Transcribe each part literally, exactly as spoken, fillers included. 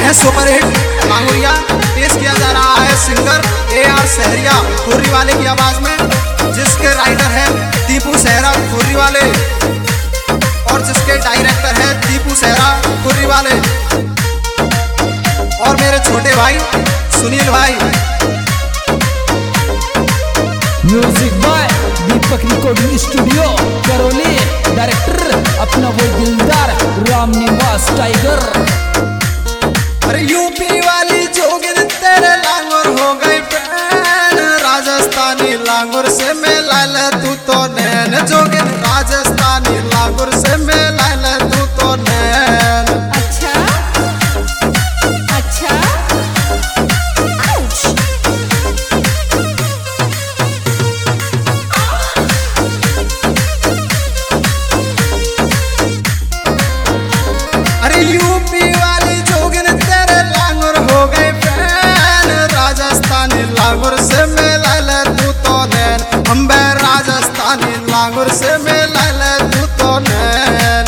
है super hit Languriya पेश किया जा रहा है सिंगर ए आर सहरिया खुर्री वाले की आवाज में, जिसके राइटर है दीपू सहरा खुर्री वाले और जिसके डायरेक्टर है दीपू सहरा खुर्री वाले और मेरे छोटे भाई सुनील भाई। Music by Deepak recording studio Karauli, director अपना वो दिलदार राम निवास टाइगर। अरे यूपी वाली जोगिन तेरे लांगुर हो गई फैन, राजस्थानी लांगुर से मिला ले तू तो नैन, जोगिन राजस्थानी लांगुर से मिला ले तू तो नैन। अच्छा अच्छा अरे यूपी वाली जोगिन तेरे लांगुर हो गई फैन, राजस्थानी लांगुर से मिला ले तू तो नैन, हम बे राजस्थानी लांगुर से मिला ले तू तो नैन।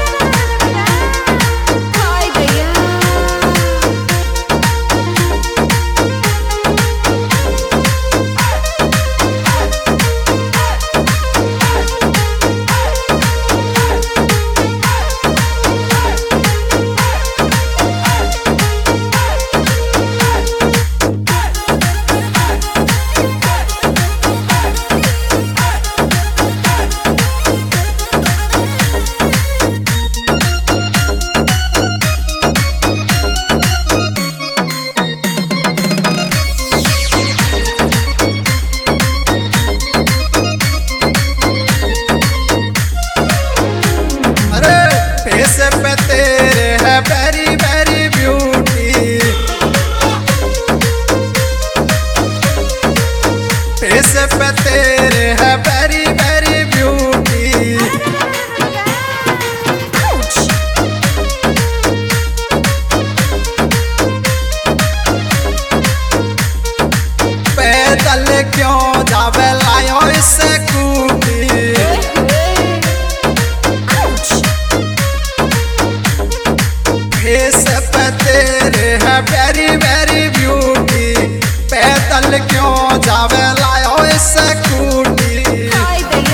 हाय गया फेस पे तेरे है वेरी वेरी ब्यूटी, फेस पे तेरे है वेरी वेरी ब्यूटी, पैदल क्यों जावे लायो इससे कूटी, फेस पे तेरे है वेरी वेरी ब्यूटी, पैदल क्यों जावे लायो इससे कूटी। हाय गया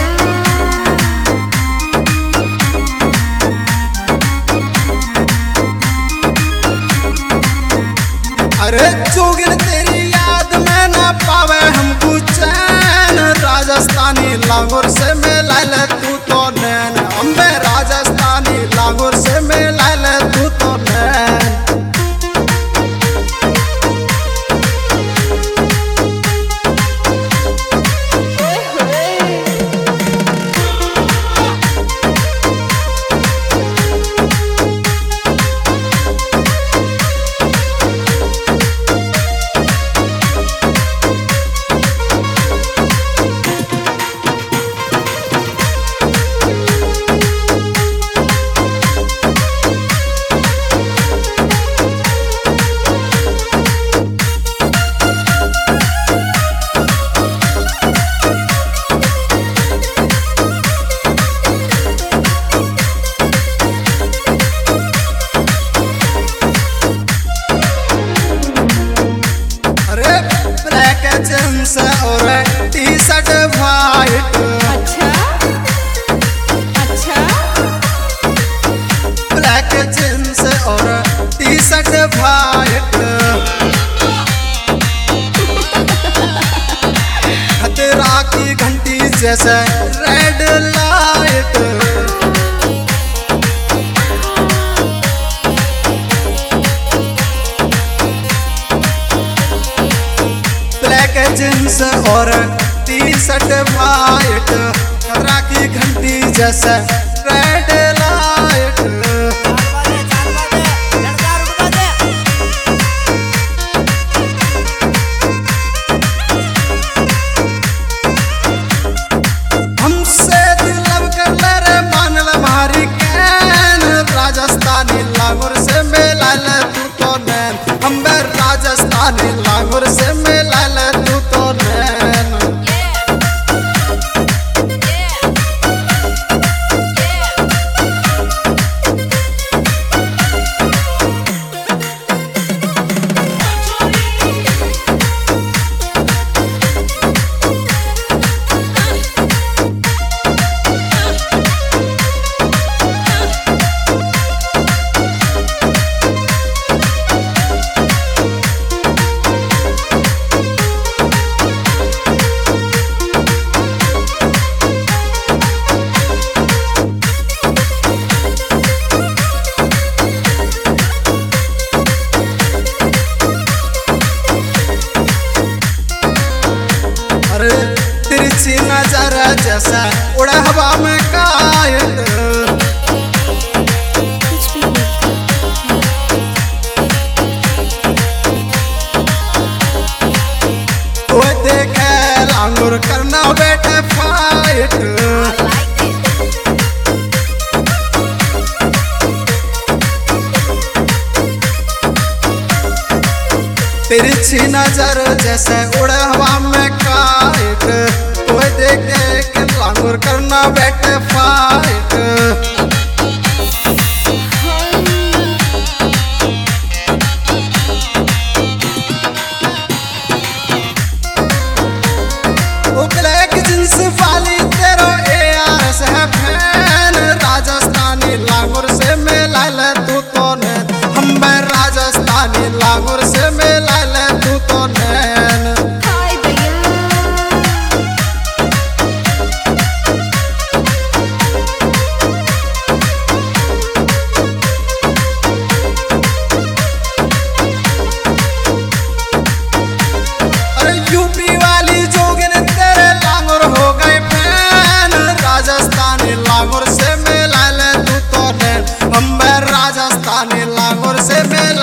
अरे जोगिन तेरी याद में ना पावे हमको चैन, राजस्थानी लांगुर से मिला ले तू तो नैन, अम्बे राजस्थानी लांगुर से मिला ले तू तो नैन। जींस और टी शर्ट वाइट, अच्छा अच्छा ब्लैक जींस और टी शर्ट वाइट, खतरा की घंटी जैसे रेड लाइट, जींस और टी शर्ट वाइट, खतरा की घंटी जैसे रेड लाइट। हमसे दिलब कर ले रे मान ले मारी कैन, राजस्थानी लांगुर से मिला ले तू तो नैन, हम बे राजस्थानी लांगुर से मिला ले तू तो नैन। yeah yeah तिरछी नजर जैसे उड़े हवा में काइट, कोई देखे कि लांगुर करना बैठे फाइट। वो ब्लैक जींस वाली तेरो ए आर एस है फैन, राजस्थानी लांगुर से मिला ले तू तो ने, हम मैं राजस्थानी लांगुर से मिला ले तू तो नैन। अरे यूपी वाली जोगिन तेरे लांगुर हो गए फैन, राजस्थानी लांगुर से मिला ले तू तो नैन, हम मैं राजस्थानी लांगुर से मिला